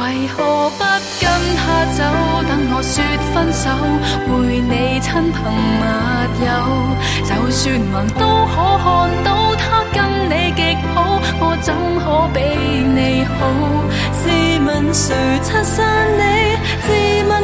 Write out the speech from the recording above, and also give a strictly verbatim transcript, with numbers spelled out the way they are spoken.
为何不跟他走？等我说分手，陪你亲朋密友。就算盲都可看到他跟你极好，我怎可比你好？试问谁拆散你？自问